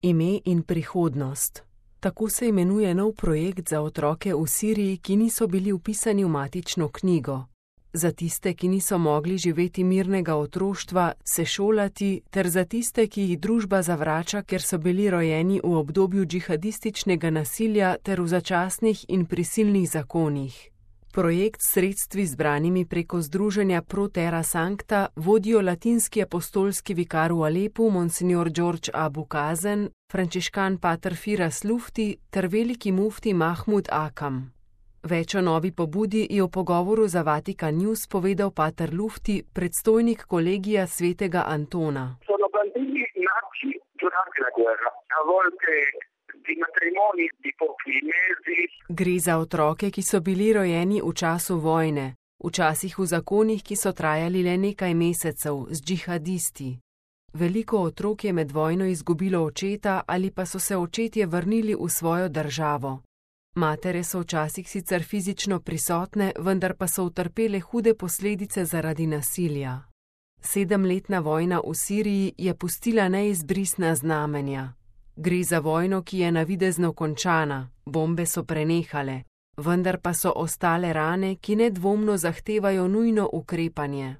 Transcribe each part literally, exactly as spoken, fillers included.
Ime in prihodnost. Tako se imenuje nov projekt za otroke v Siriji, ki niso bili vpisani v matično knjigo. Za tiste, ki niso mogli živeti mirnega otroštva, se šolati, ter za tiste, ki jih družba zavrača, ker so bili rojeni v obdobju džihadističnega nasilja ter v začasnih in prisilnih zakonih. Projekt s sredstvi zbranimi preko združenja Pro Terra Sancta vodijo latinski apostolski vikar v Alepu monsignor George Abu Kazen, frančiškan pater Firas Lufti ter veliki mufti Mahmud Akam. Več o novi pobudi je v pogovoru za Vatikan News povedal pater Lufti, predstojnik kolegija svetega Antona. Sono bambini nati durante la guerra, a volte di matrimoni di pochi mesi. Gre za otroke, ki so bili rojeni v času vojne, včasih v zakonih, ki so trajali le nekaj mesecev, z džihadisti. Veliko otrok je med vojno izgubilo očeta ali pa so se očetje vrnili v svojo državo. Matere so včasih sicer fizično prisotne, vendar pa so utrpele hude posledice zaradi nasilja. Sedemletna vojna v Siriji je pustila neizbrisna znamenja. Gre za vojno, ki je navidezno končana, bombe so prenehale, vendar pa so ostale rane, ki nedvomno zahtevajo nujno ukrepanje.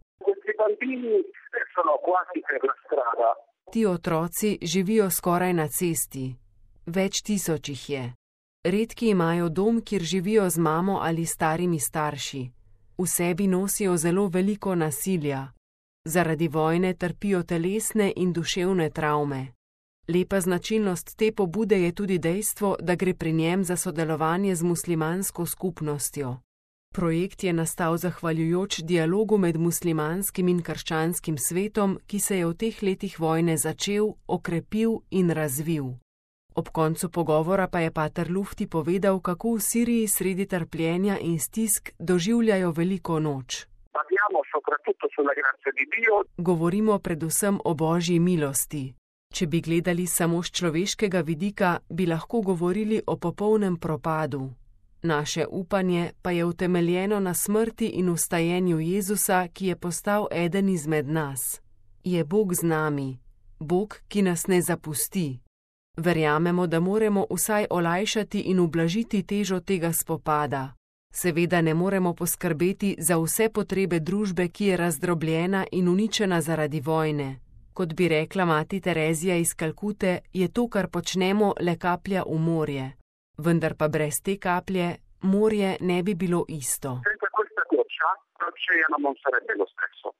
Ti otroci živijo skoraj na cesti. Več tisoč jih je. Redki imajo dom, kjer živijo z mamo ali starimi starši. V sebi nosijo zelo veliko nasilja. Zaradi vojne trpijo telesne in duševne travme. Lepa značilnost te pobude je tudi dejstvo, da gre pri njem za sodelovanje z muslimansko skupnostjo. Projekt je nastal zahvaljujoč dialogu med muslimanskim in krščanskim svetom, ki se je v teh letih vojne začel, okrepil in razvil. Ob koncu pogovora pa je pater Lufti povedal, kako v Siriji sredi trpljenja in stisk doživljajo veliko noč. Govorimo predvsem o Božji milosti. Če bi gledali samo z človeškega vidika, bi lahko govorili o popolnem propadu. Naše upanje pa je utemeljeno na smrti in vstajenju Jezusa, ki je postal eden izmed nas. Je Bog z nami, Bog, ki nas ne zapusti. Verjamemo, da moramo vsaj olajšati in ublažiti težo tega spopada. Seveda ne moremo poskrbeti za vse potrebe družbe, ki je razdrobljena in uničena zaradi vojne. Kot bi rekla mati Terezija iz Kalkute, je to, kar počnemo, le kaplja v morje. Vendar pa brez te kaplje morje ne bi bilo isto.